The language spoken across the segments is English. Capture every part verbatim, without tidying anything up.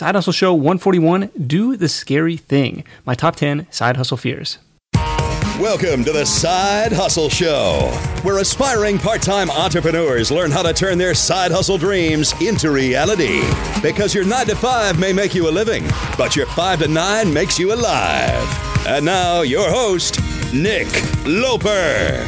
Side Hustle Show one forty-one, Do the Scary Thing, my top ten side hustle fears. Welcome to the Side Hustle Show, where aspiring part-time entrepreneurs learn how to turn their side hustle dreams into reality. Because your nine to five may make you a living, but your five to nine makes you alive. And now, your host, Nick Loper.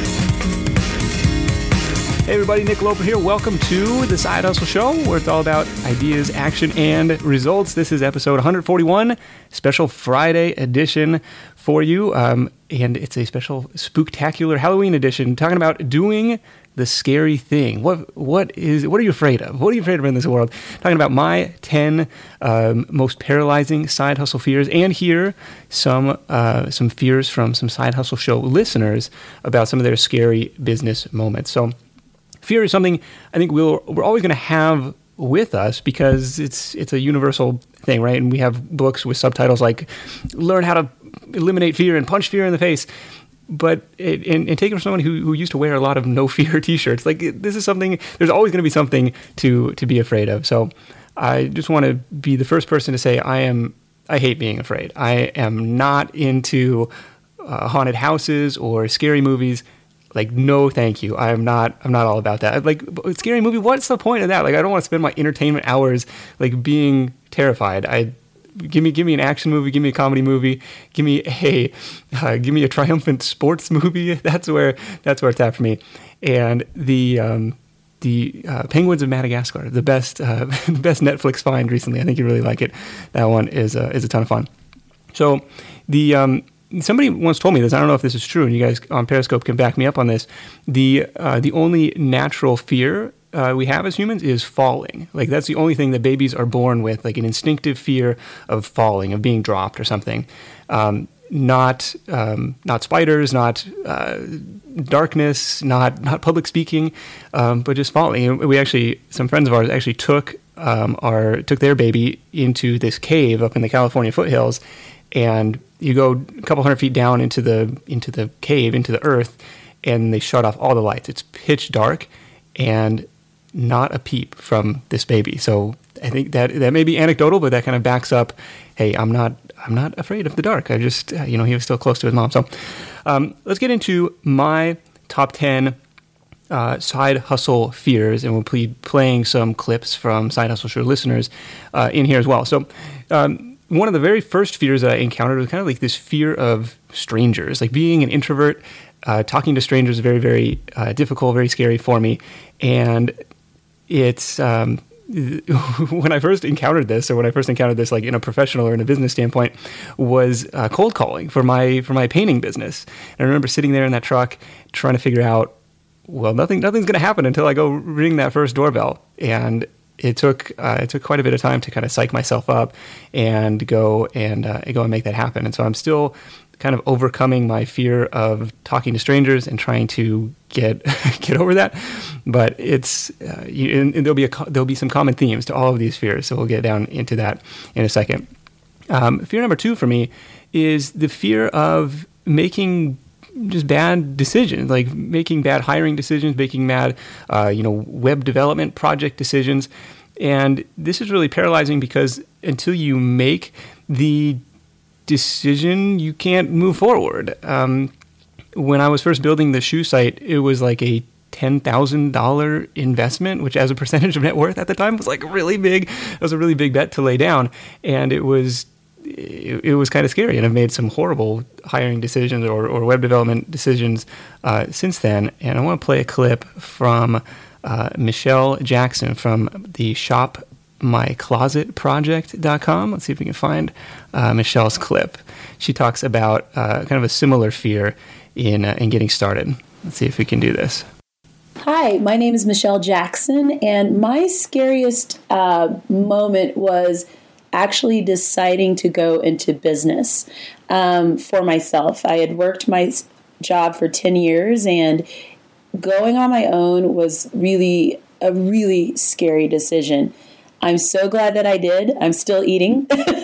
Hey everybody, Nick Loper here. Welcome to the Side Hustle Show, where it's all about ideas, action, and results. This is episode one forty-one, special Friday edition for you. Um, and it's a special spooktacular Halloween edition, talking about doing the scary thing. What what is what are you afraid of? What are you afraid of in this world? Talking about my ten um, most paralyzing side hustle fears, and hear some uh, some fears from some Side Hustle Show listeners about some of their scary business moments. So, fear is something I think we'll, we're always going to have with us because it's it's a universal thing, right? And we have books with subtitles like "Learn How to Eliminate Fear and Punch Fear in the Face." But it, and, and take it from someone who, who used to wear a lot of no fear T-shirts, like this is something. There's always going to be something to to be afraid of. So I just want to be the first person to say I am. I hate being afraid. I am not into uh, haunted houses or scary movies. Like, no, thank you. I am not. I'm not all about that. Like, scary movie. What's the point of that? Like, I don't want to spend my entertainment hours like being terrified. I give me give me an action movie. Give me a comedy movie. Give me a uh, give me a triumphant sports movie. That's where that's where it's at for me. And the um, the uh, Penguins of Madagascar, the best uh, the best Netflix find recently. I think you really like it. That one is uh, is a ton of fun. So the um, Somebody once told me this. I don't know if this is true, and you guys on Periscope can back me up on this. The uh, the only natural fear uh, we have as humans is falling. Like, that's the only thing that babies are born with, like an instinctive fear of falling, of being dropped or something. Um, not um, not spiders, not uh, darkness, not not public speaking, um, but just falling. And we actually, some friends of ours actually took um, our took their baby into this cave up in the California foothills. And you go a couple hundred feet down into the into the cave, into the earth, and they shut off all the lights. It's pitch dark, and not a peep from this baby. So I think that that may be anecdotal, but that kind of backs up. Hey, I'm not I'm not afraid of the dark. I just uh, you know he was still close to his mom. So um, let's get into my top ten uh, side hustle fears, and we'll be playing some clips from Side Hustle Show listeners uh, in here as well. So. Um, One of the very first fears that I encountered was kind of like this fear of strangers, like being an introvert, uh, talking to strangers is very, very uh, difficult, very scary for me. And it's, um, when I first encountered this, or when I first encountered this, like in a professional or in a business standpoint, was uh, cold calling for my, for my painting business. And I remember sitting there in that truck trying to figure out, well, nothing, nothing's going to happen until I go ring that first doorbell. And It took uh, it took quite a bit of time to kind of psych myself up and go and uh, go and make that happen. And so I'm still kind of overcoming my fear of talking to strangers and trying to get get over that. But it's uh, you, and, and there'll be a there'll be some common themes to all of these fears. So we'll get down into that in a second. Um, fear number two for me is the fear of making just bad decisions, like making bad hiring decisions, making bad, uh, you know, web development project decisions. And this is really paralyzing because until you make the decision, you can't move forward. Um, when I was first building the shoe site, it was like a ten thousand dollars investment, which as a percentage of net worth at the time was like really big. It was a really big bet to lay down. And it was It, it was kind of scary, and I've made some horrible hiring decisions or, or web development decisions uh, since then. And I want to play a clip from uh, Michelle Jackson from the shop my closet project dot com. Let's see if we can find uh, Michelle's clip. She talks about uh, kind of a similar fear in uh, in getting started. Let's see if we can do this. Hi, my name is Michelle Jackson, and my scariest uh, moment was actually deciding to go into business um, for myself. I had worked my job for ten years, and going on my own was really a really scary decision. I'm so glad that I did. I'm still eating.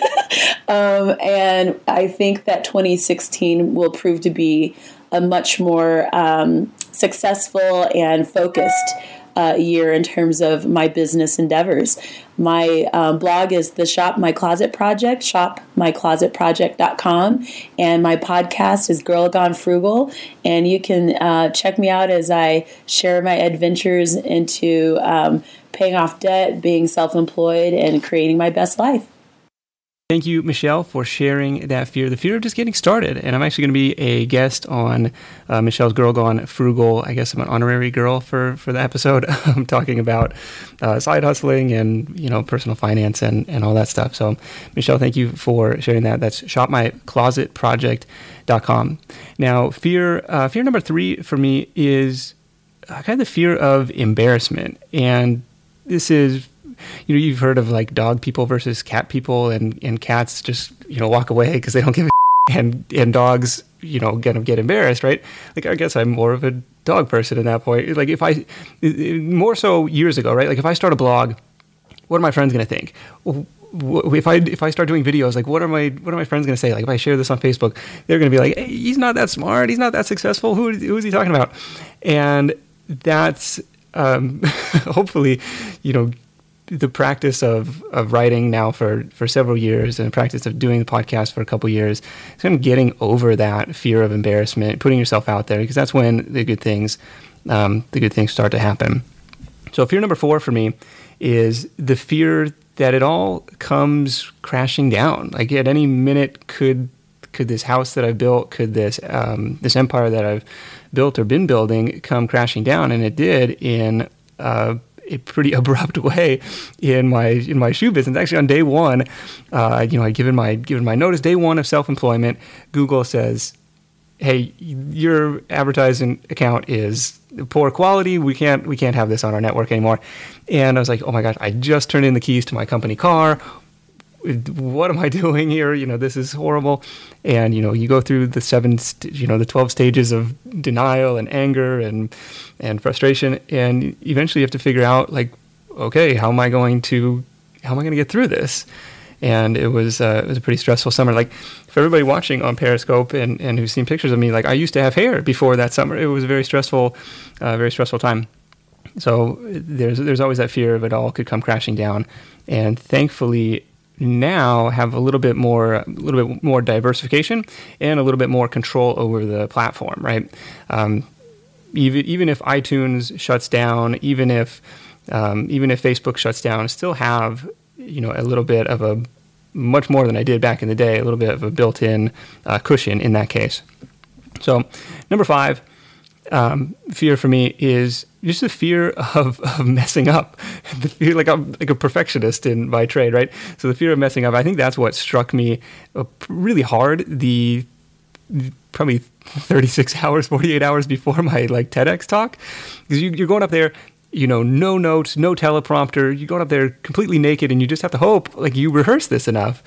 um, and I think that twenty sixteen will prove to be a much more um, successful and focused uh, year in terms of my business endeavors. My um, blog is the Shop My Closet Project, shop my closet project dot com, and my podcast is Girl Gone Frugal, and you can uh, check me out as I share my adventures into um, paying off debt, being self-employed, and creating my best life. Thank you, Michelle, for sharing that fear, the fear of just getting started. And I'm actually going to be a guest on uh, Michelle's Girl Gone Frugal. I guess I'm an honorary girl for, for the episode. I'm talking about uh, side hustling and, you know, personal finance and, and all that stuff. So, Michelle, thank you for sharing that. That's shop my closet project dot com. Now, fear, uh, fear number three for me is uh, kind of the fear of embarrassment. And this is, you know, you've heard of like dog people versus cat people, and, and cats just, you know, walk away because they don't give a and and dogs, you know, kind of get embarrassed, right? Like, I guess I'm more of a dog person at that point. Like, if I, more so years ago, right? Like, if I start a blog, what are my friends going to think? If I if I start doing videos, like, what are my what are my friends going to say? Like, if I share this on Facebook, they're going to be like, hey, he's not that smart, he's not that successful. Who who is he talking about? And that's um, hopefully, you know, the practice of, of writing now for, for several years, and the practice of doing the podcast for a couple years, it's kind of getting over that fear of embarrassment, putting yourself out there, because that's when the good things, um, the good things start to happen. So fear number four for me is the fear that it all comes crashing down. Like, at any minute, could could this house that I've built, could this um, this empire that I've built or been building come crashing down? And it did in uh, a pretty abrupt way in my in my shoe business. Actually, on day one, uh, you know, I'd given my given my notice, day one of self-employment. Google says, "Hey, your advertising account is poor quality. We can't we can't have this on our network anymore." And I was like, "Oh my gosh! I just turned in the keys to my company car. What am I doing here? You know, this is horrible." And, you know, you go through the seven, st- you know, the twelve stages of denial and anger and, and frustration. And eventually you have to figure out, like, okay, how am I going to, how am I going to get through this? And it was, uh, it was a pretty stressful summer. Like, for everybody watching on Periscope and, and who's seen pictures of me, like, I used to have hair before that summer. It was a very stressful, uh, very stressful time. So there's, there's always that fear of it all could come crashing down. And thankfully, now have a little bit more, a little bit more diversification and a little bit more control over the platform, right? Um, even even if iTunes shuts down, even if um, even if Facebook shuts down, I still have, you know, a little bit of a, much more than I did back in the day, a little bit of a built-in uh, cushion in that case. So number five, um, fear for me is just the fear of, of messing up. The fear, like I'm like a perfectionist in my trade, right? So the fear of messing up, I think that's what struck me uh, really hard. The probably thirty-six hours, forty-eight hours before my like TEDx talk, because you, you're going up there, you know, no notes, no teleprompter. You're going up there completely naked, and you just have to hope like you rehearse this enough.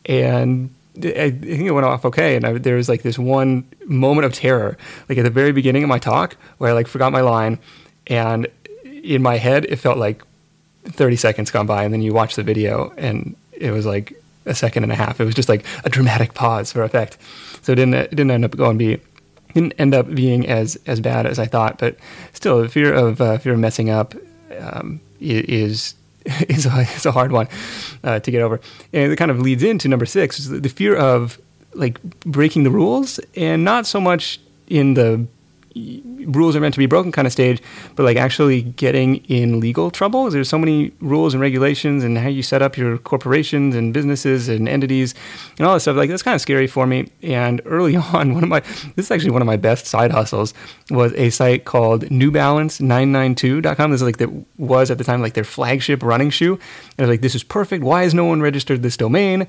And I think it went off okay, and I, there was like this one moment of terror, like at the very beginning of my talk, where I like forgot my line, and in my head it felt like thirty seconds gone by, and then you watch the video, and it was like a second and a half. It was just like a dramatic pause for effect. So it didn't it didn't end up going be didn't end up being as as bad as I thought, but still, the fear of uh, fear of messing up um, is. Is a, is a hard one uh, to get over. And it kind of leads into number six, is the, the fear of like breaking the rules, and not so much in the rules are meant to be broken kind of stage, but like actually getting in legal trouble. There's so many rules and regulations and how you set up your corporations and businesses and entities and all that stuff. Like, that's kind of scary for me. And early on, one of my, this is actually one of my best side hustles, was a site called New Balance nine ninety-two dot com. This is like, that was at the time like their flagship running shoe. And I was like, this is perfect. Why has no one registered this domain?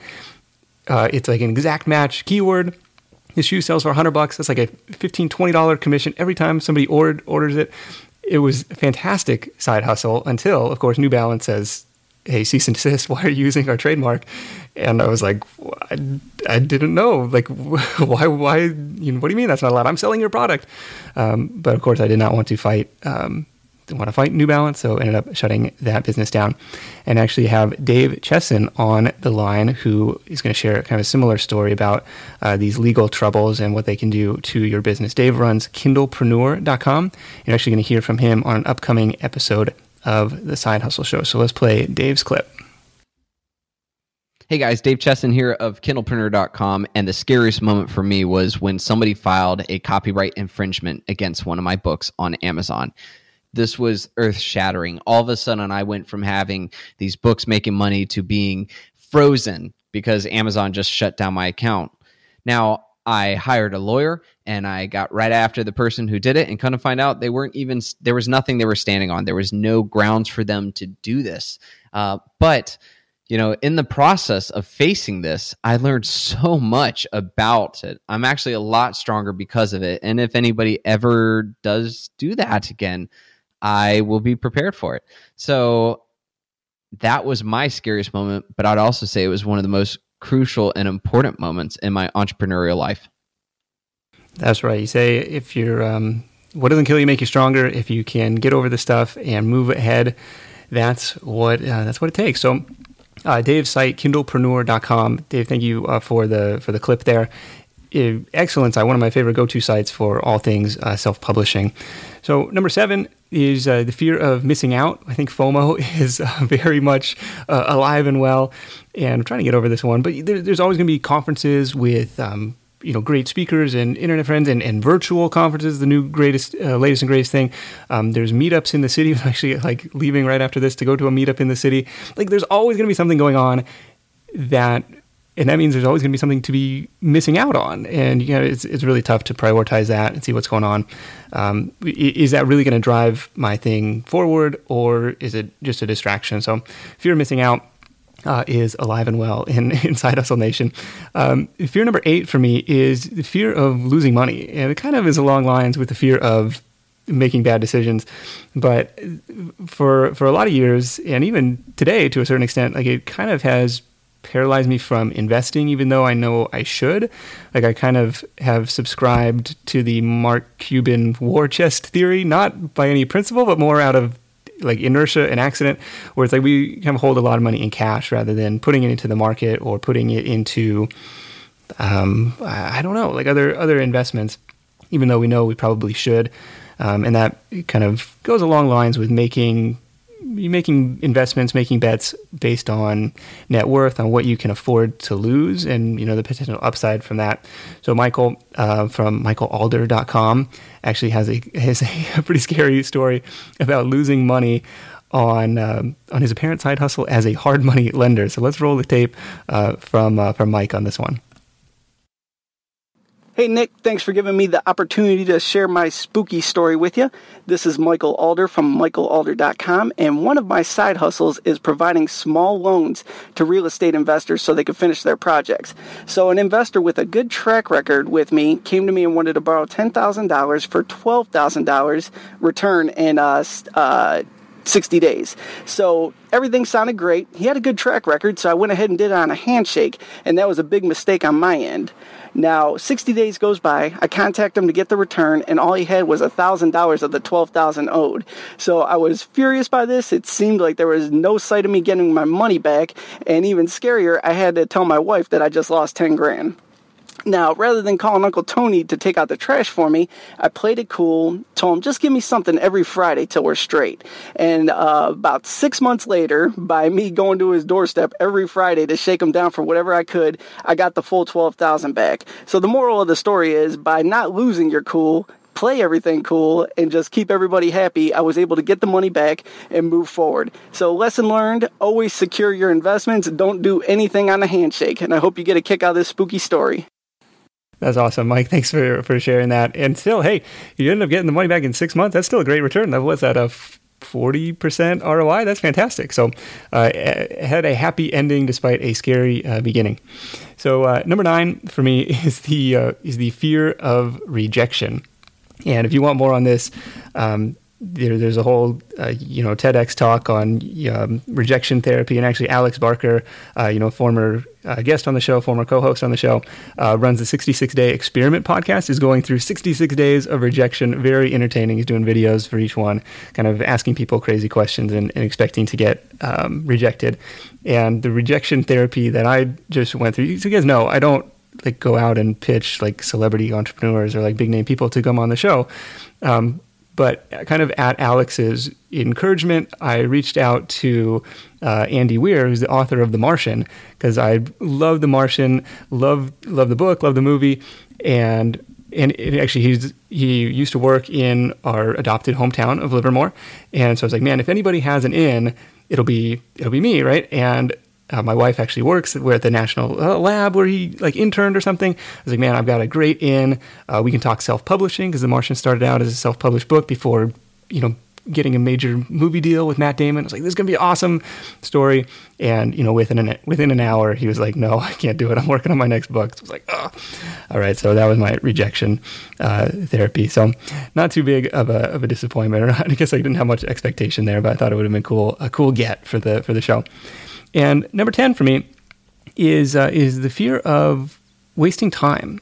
Uh, it's like an exact match keyword. His shoe sells for a hundred bucks. That's like a fifteen, twenty dollars commission every time somebody ordered, orders it. It was a fantastic side hustle until, of course, New Balance says, hey, cease and desist, why are you using our trademark? And I was like, I, I didn't know. Like, why, why, you know, what do you mean that's not allowed? I'm selling your product. Um, but of course, I did not want to fight, um, didn't want to fight New Balance, so ended up shutting that business down. And actually have Dave Chesson on the line, who is going to share kind of a similar story about uh, these legal troubles and what they can do to your business. Dave runs Kindlepreneur dot com. You're actually going to hear from him on an upcoming episode of the Side Hustle Show. So let's play Dave's clip. Hey guys, Dave Chesson here of Kindlepreneur dot com, and the scariest moment for me was when somebody filed a copyright infringement against one of my books on Amazon. This was earth-shattering. All of a sudden, I went from having these books making money to being frozen because Amazon just shut down my account. Now, I hired a lawyer, and I got right after the person who did it, and kind of find out they weren't even, there was nothing they were standing on. There was no grounds for them to do this. Uh, but You know, in the process of facing this, I learned so much about it. I'm actually a lot stronger because of it. And if anybody ever does do that again, I will be prepared for it. So that was my scariest moment, but I'd also say it was one of the most crucial and important moments in my entrepreneurial life. That's right. You say if you're, um, what doesn't kill you make you stronger. If you can get over the stuff and move ahead, that's what uh, that's what it takes. So. Uh, Dave's site, Kindlepreneur dot com. Dave, thank you uh, for the for the clip there. Uh, excellent site, one of my favorite go-to sites for all things uh, self-publishing. So number seven is uh, the fear of missing out. I think FOMO is uh, very much uh, alive and well, and I'm trying to get over this one. But there, there's always going to be conferences with um, you know, great speakers and internet friends, and, and virtual conferences, the new greatest, uh, latest and greatest thing. Um, there's meetups in the city. I'm actually like leaving right after this to go to a meetup in the city. Like there's always going to be something going on that, and that means there's always going to be something to be missing out on. And, you know, it's, it's really tough to prioritize that and see what's going on. Um, is that really going to drive my thing forward, or is it just a distraction? So fear of missing out Uh, is alive and well in, in Side Hustle Nation. Um, fear number eight for me is the fear of losing money. And it kind of is along lines with the fear of making bad decisions. But for for a lot of years, and even today to a certain extent, like it kind of has paralyzed me from investing, even though I know I should. Like I kind of have subscribed to the Mark Cuban war chest theory, not by any principle, but more out of like inertia and accident, where it's like we kind of hold a lot of money in cash rather than putting it into the market or putting it into, um, I don't know, like other other investments, even though we know we probably should. Um, and that kind of goes along lines with making making investments, making bets based on net worth, on what you can afford to lose, and you know the potential upside from that. So Michael uh, from Michael Alder dot com actually has a has a pretty scary story about losing money on um, on his apparent side hustle as a hard money lender. So let's roll the tape uh, from uh, from Mike on this one. Hey Nick, thanks for giving me the opportunity to share my spooky story with you. This is Michael Alder from Michael Alder dot com, and one of my side hustles is providing small loans to real estate investors so they can finish their projects. So an investor with a good track record with me came to me and wanted to borrow ten thousand dollars for twelve thousand dollars return in uh, uh, sixty days. So everything sounded great. He had a good track record, so I went ahead and did it on a handshake, and that was a big mistake on my end. Now, sixty days goes by, I contact him to get the return, and all he had was one thousand dollars of the twelve thousand dollars owed. So I was furious by this. It seemed like there was no sight of me getting my money back, and even scarier, I had to tell my wife that I just lost ten grand. Now, rather than calling Uncle Tony to take out the trash for me, I played it cool, told him, just give me something every Friday till we're straight. And uh, about six months later, by me going to his doorstep every Friday to shake him down for whatever I could, I got the full twelve thousand dollars back. So the moral of the story is, by not losing your cool, play everything cool, and just keep everybody happy, I was able to get the money back and move forward. So lesson learned, always secure your investments. Don't do anything on a handshake. And I hope you get a kick out of this spooky story. That's awesome, Mike. Thanks for, for sharing that. And still, hey, you ended up getting the money back in six months. That's still a great return. That was at a forty percent R O I. That's fantastic. So uh, had a happy ending despite a scary uh, beginning. So uh, number nine for me is the uh, is the fear of rejection. And if you want more on this, um, there, there's a whole, uh, you know, TEDx talk on um, rejection therapy, and actually Alex Barker, uh, you know, former uh, guest on the show, former co-host on the show, uh, runs the sixty-six day Experiment podcast, is going through sixty-six days of rejection. Very entertaining. He's doing videos for each one, kind of asking people crazy questions and, and expecting to get um, rejected. And the rejection therapy that I just went through, so you guys know, I don't like go out and pitch like celebrity entrepreneurs or like big name people to come on the show. Um, But kind of at Alex's encouragement, I reached out to uh, Andy Weir, who's the author of The Martian, because I love The Martian, love love the book, love the movie, and and it actually he's he used to work in our adopted hometown of Livermore, and so I was like, man, if anybody has an in, it'll be it'll be me, right? And Uh, my wife actually works. We're at the national uh, lab where he like interned or something. I was like, man, I've got a great in. Uh, we can talk self-publishing because The Martian started out as a self-published book before, you know, getting a major movie deal with Matt Damon. I was like, this is going to be an awesome story. And, you know, within an, within an hour, he was like, no, I can't do it. I'm working on my next book. So I was like, oh, all right. So that was my rejection uh, therapy. So not too big of a, of a disappointment. Or I guess I didn't have much expectation there, but I thought it would have been cool, a cool get for the, for the show. And number ten for me is uh, is the fear of wasting time.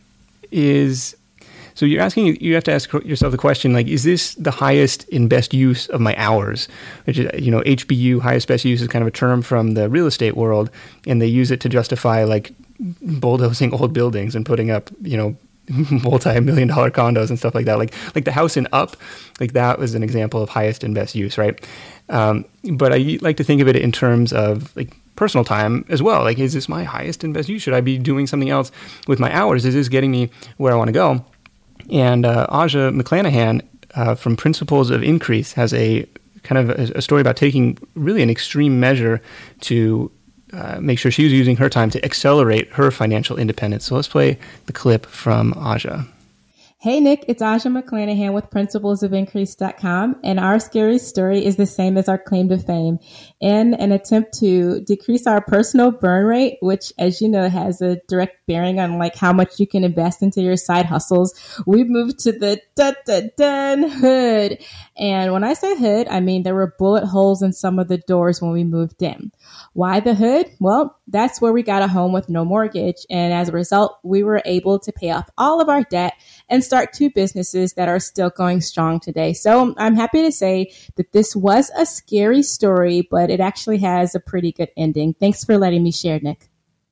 Is so you're asking you have to ask yourself the question, like, is this the highest and best use of my hours? Which is, you know, H B U, highest best use, is kind of a term from the real estate world, and they use it to justify like bulldozing old buildings and putting up, you know, multi-million dollar condos and stuff like that. Like like the house in Up, like that was an example of highest and best use, right? Um, but I like to think of it in terms of like personal time as well. Like, is this my highest and best use? Should I be doing something else with my hours? Is this getting me where I want to go? And uh, Aja McClanahan uh, from Principles of Increase has a kind of a, a story about taking really an extreme measure to uh, make sure she was using her time to accelerate her financial independence. So let's play the clip from Aja. Hey, Nick, it's Aja McClanahan with principles of increase dot com, and our scary story is the same as our claim to fame. In an attempt to decrease our personal burn rate, which, as you know, has a direct bearing on like how much you can invest into your side hustles, we moved to the dun-dun-dun hood. And when I say hood, I mean there were bullet holes in some of the doors when we moved in. Why the hood? Well, that's where we got a home with no mortgage. And as a result, we were able to pay off all of our debt and start two businesses that are still going strong today. So I'm happy to say that this was a scary story, but it actually has a pretty good ending. Thanks for letting me share, Nick.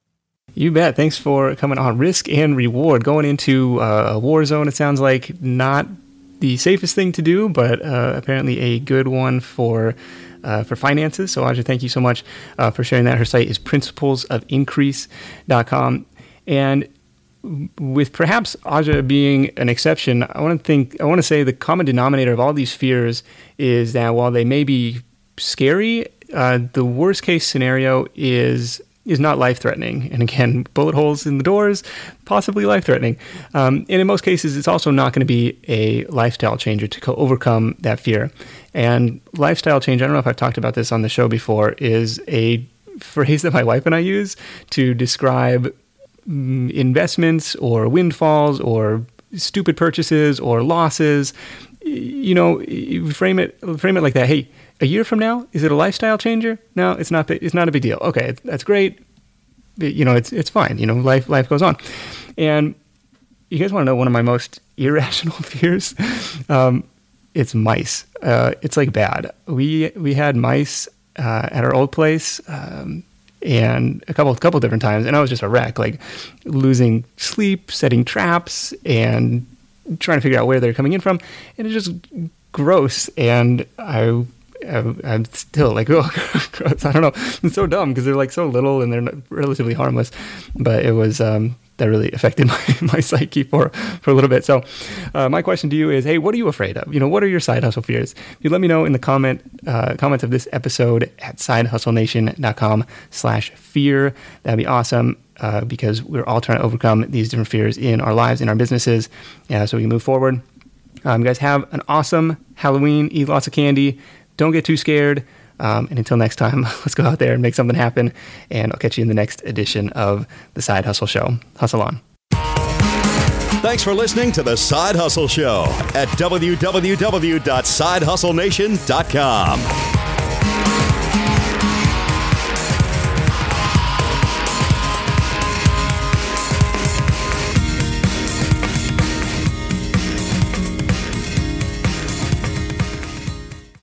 You bet. Thanks for coming on. Risk and reward. Going into uh, a war zone, it sounds like not the safest thing to do, but uh, apparently a good one for uh, for finances. So Aja, thank you so much uh, for sharing that. Her site is principles of increase dot com. And with perhaps Aja being an exception, I want to think, I want to say the common denominator of all these fears is that while they may be scary, uh, the worst case scenario is is not life-threatening. And again, bullet holes in the doors, possibly life-threatening. Um, and in most cases, it's also not going to be a lifestyle changer to co- overcome that fear. And lifestyle change, I don't know if I've talked about this on the show before, is a phrase that my wife and I use to describe mm, investments or windfalls or stupid purchases or losses. You know, you frame it frame it like that. Hey, a year from now, is it a lifestyle changer? No, it's not. It's not a big deal. Okay, that's great. You know, it's it's fine. You know, life life goes on. And you guys want to know one of my most irrational fears? Um, it's mice. Uh, it's like bad. We we had mice uh, at our old place, um, and a couple couple different times, and I was just a wreck, like losing sleep, setting traps, and trying to figure out where they're coming in from, and it's just gross. And I. I'm still like, oh, gross. I don't know. It's so dumb because they're like so little and they're not, relatively harmless. But it was um, that really affected my, my psyche for, for a little bit. So uh, my question to you is, hey, what are you afraid of? You know, what are your side hustle fears? You let me know in the comment uh, comments of this episode at side hustle nation dot com slash fear. That'd be awesome. Uh, because we're all trying to overcome these different fears in our lives, in our businesses, uh, so we can move forward. Um, you guys have an awesome Halloween. Eat lots of candy. Don't get too scared. Um, and until next time, let's go out there and make something happen. And I'll catch you in the next edition of the Side Hustle Show. Hustle on. Thanks for listening to The Side Hustle Show at w w w dot side hustle nation dot com.